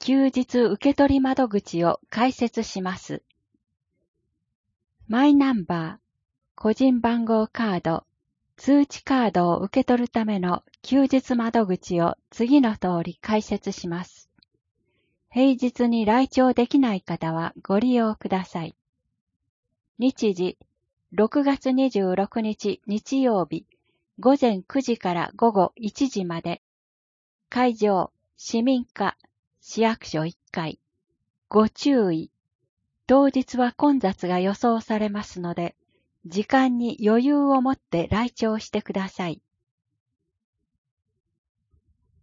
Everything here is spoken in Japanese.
休日受取窓口を開設します。マイナンバー、個人番号カード、通知カードを受け取るための休日窓口を次の通り開設します。平日に来庁できない方はご利用ください。日時、6月26日日曜日、午前9時から午後1時まで。会場、市民課、市役所1階。ご注意。当日は混雑が予想されますので、時間に余裕を持って来庁してください。